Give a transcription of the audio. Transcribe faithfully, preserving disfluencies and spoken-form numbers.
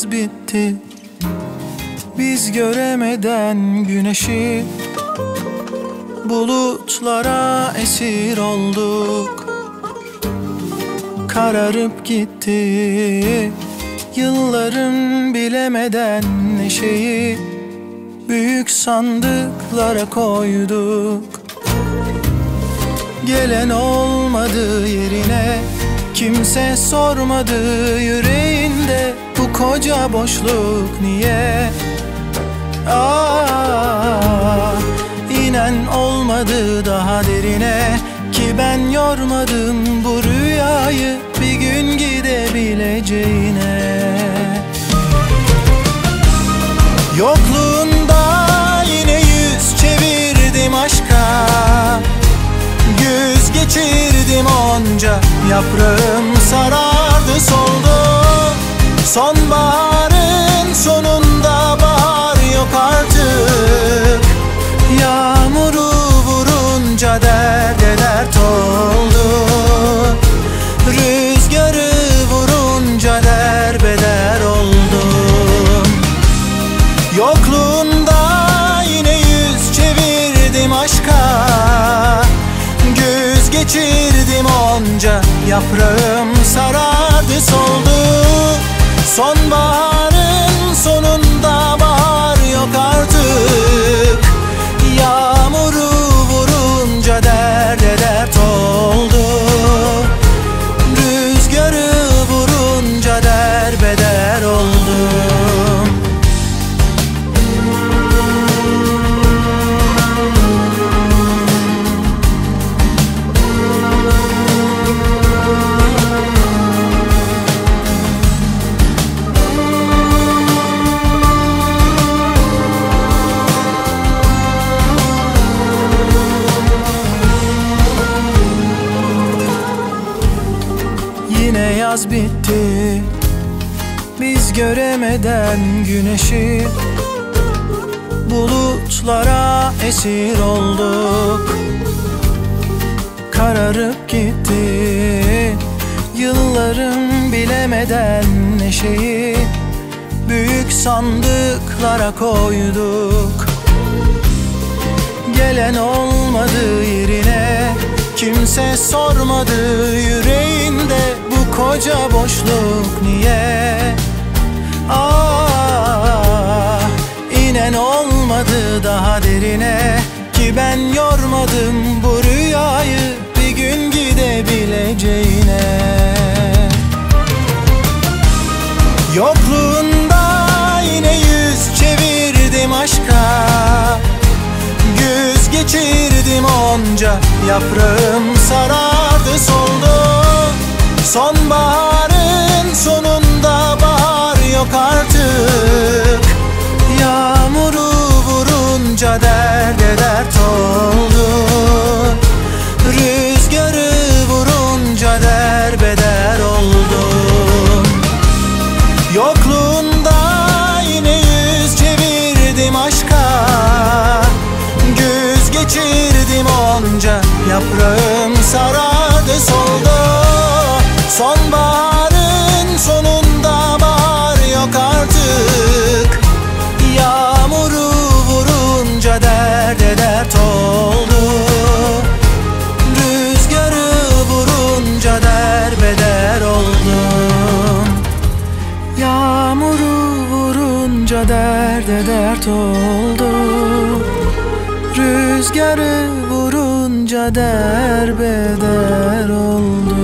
yaz bitti, biz göremeden güneşi. Bulutlara esir olduk, kararıp gitti yıllarım bilemeden neşeyi. Büyük sandıklara koyduk, gelen olmadı yerine, kimse sormadı yüreğinde bu koca boşluk niye? Ah, inen olmadı daha derine, ki ben yormadım bu rüyayı bir gün gidebileceğine. Yokluğunda yine yüz çevirdim aşka, güz geçirdim onca, yaprağım sarardı soldu. Sonbaharın sonunda bahar yok artık, yağmuru vurunca derde dert oldu. Rüzgarı vurunca derbeder oldum. Yokluğunda yine yüz çevirdim aşka, güz geçirdim onca, yaprağım sarardı soldu. Sonbaharın sonunda bahar yok artık, yağmuru vurunca derde dert oldu. Rüzgarı vurunca derbeder oldum. Yine yaz bitti, biz göremeden güneşi. Bulutlara esir olduk, kararıp gitti yıllarım bilemeden neşeyi. Büyük sandıklara koyduk, gelen olmadı yerine, kimse sormadı yüreğinde bu koca boşluk niye? Ah, inen olmadı daha derine, ki ben yormadım bu rüyayı bir gün gidebileceğine. Yokluğunda yine yüz çevirdim aşka, güz geçirdim onca, yaprağım sarardı soldu. Sonbaharın sonunda bahar yok artık, yağmuru vurunca derde dert oldu. Rüzgarı vurunca derbeder oldum. Yokluğunda yine yüz çevirdim aşka, güz geçirdim onca, yaprağım sarardı soldu. Sonbaharın sonunda bahar yok artık, yağmuru vurunca derde dert oldu. Rüzgarı vurunca derbeder oldum. Yağmuru vurunca derde dert oldu. Rüzgarı vurunca derbeder oldu.